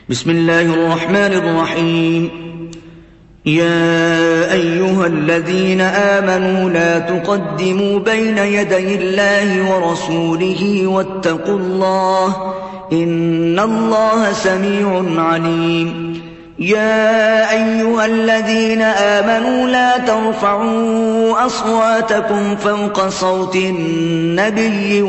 بسم الله الرحمن الرحيم. يا أيها الذين آمنوا لا تقدموا بين يدي الله ورسوله واتقوا الله إن الله سميع عليم. يا أيها الذين آمنوا لا ترفعوا أصواتكم فوق صوت النبي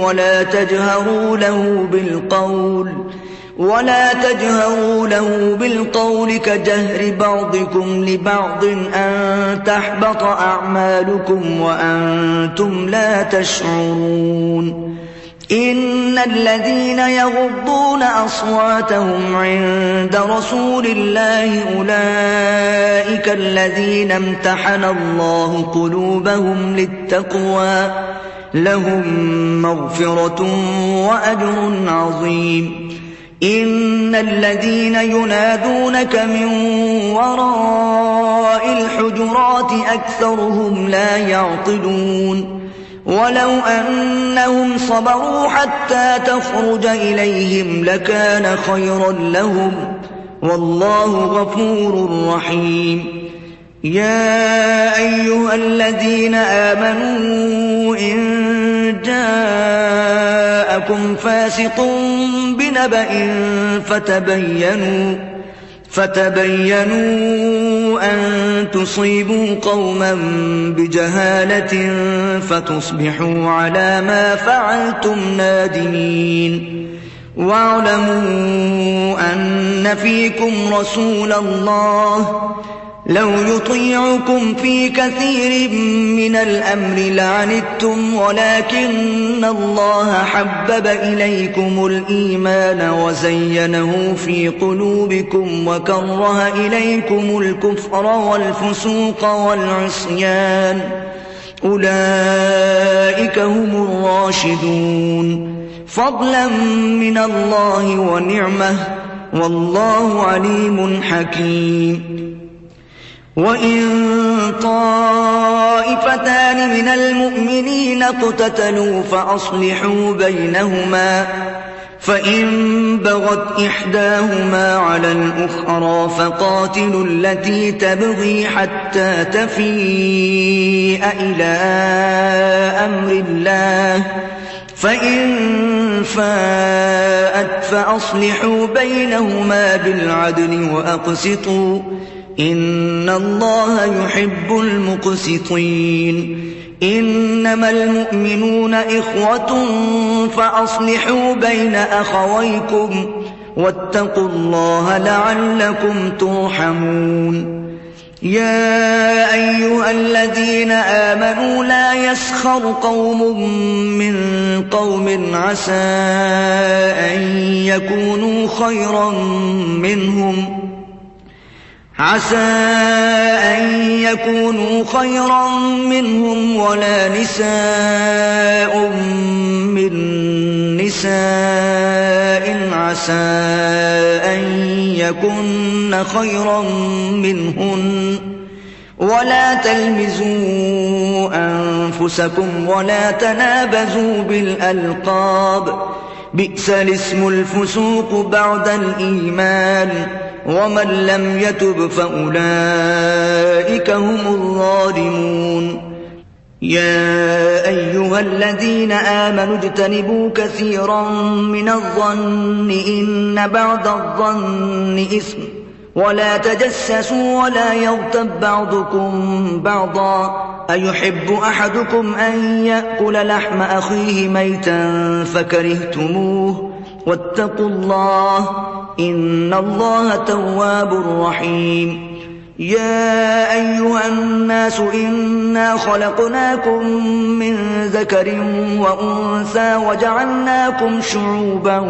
ولا تجهروا له بالقول كجهر بعضكم لبعض أن تحبط أعمالكم وأنتم لا تشعرون. إن الذين يغضون أصواتهم عند رسول الله أولئك الذين امتحن الله قلوبهم للتقوى لهم مغفرة وأجر عظيم. إن الذين ينادونك من وراء الحجرات أكثرهم لا يعقلون. ولو أنهم صبروا حتى تخرج إليهم لكان خيرا لهم والله غفور رحيم. يا أيها الذين آمنوا إن جاءكم فاسق بنبأ فتبينوا أن تصيبوا قوما بجهالة فتصبحوا على ما فعلتم نادمين. واعلموا أن فيكم رسول الله لو يطيعكم في كثير من الأمر لعنتم ولكن الله حبب إليكم الإيمان وزينه في قلوبكم وكره إليكم الكفر والفسوق والعصيان أولئك هم الراشدون فضلا من الله ونعمة والله عليم حكيم. وإن طائفتان من المؤمنين اقتتلوا فأصلحوا بينهما فإن بغت إحداهما على الأخرى فقاتلوا التي تبغي حتى تفيء إلى أمر الله فإن فاءت فأصلحوا بينهما بالعدل وأقسطوا إن الله يحب المقسطين. إنما المؤمنون إخوة فأصلحوا بين أخويكم واتقوا الله لعلكم ترحمون. يا أيها الذين آمنوا لا يسخر قوم من قوم عسى أن يكونوا خيرا منهم ولا نساء من نساء عسى أن يكن خيرا منهن ولا تلمزوا أنفسكم ولا تنابزوا بالألقاب بئس الاسم الفسوق بعد الإيمان ومن لم يتب فأولئك هم الظالمون. يا أيها الذين آمنوا اجتنبوا كثيرا من الظن إن بعض الظن إثم ولا تجسسوا ولا يغتب بعضكم بعضا أيحب أحدكم أن يأكل لحم أخيه ميتا فكرهتموه واتقوا الله إن الله تواب رحيم. يا أيها الناس إنا خلقناكم من ذكر وأنثى وجعلناكم شعوبا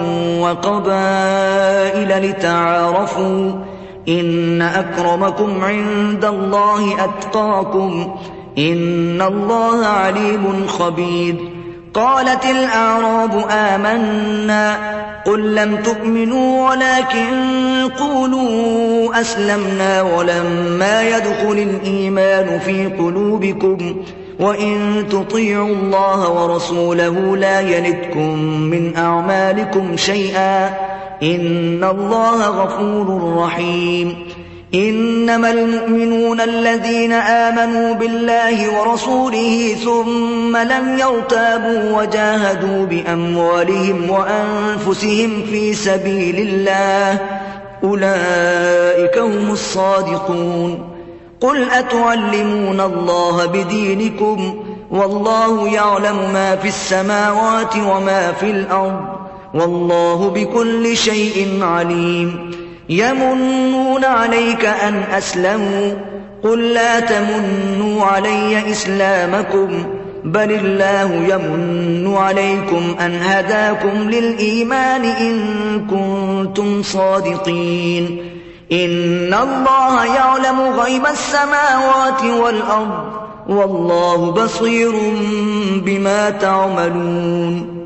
وقبائل لتعارفوا إن أكرمكم عند الله أتقاكم إن الله عليم خبير. قالت الأعراب آمنا قل لم تؤمنوا ولكن قولوا أسلمنا ولما يدخل الإيمان في قلوبكم وإن تطيعوا الله ورسوله لا يلتكم من أعمالكم شيئا إن الله غفور رحيم إنما المؤمنون الذين آمنوا بالله ورسوله ثم لم يرتابوا وجاهدوا بأموالهم وأنفسهم في سبيل الله أولئك هم الصادقون قل أتعلمون الله بدينكم والله يعلم ما في السماوات وما في الأرض والله بكل شيء عليم يمنون عليك أن أسلموا قل لا تمنوا علي إسلامكم بل الله يمن عليكم أن هداكم للإيمان إن كنتم صادقين إن الله يعلم غيب السماوات والأرض والله بصير بما تعملون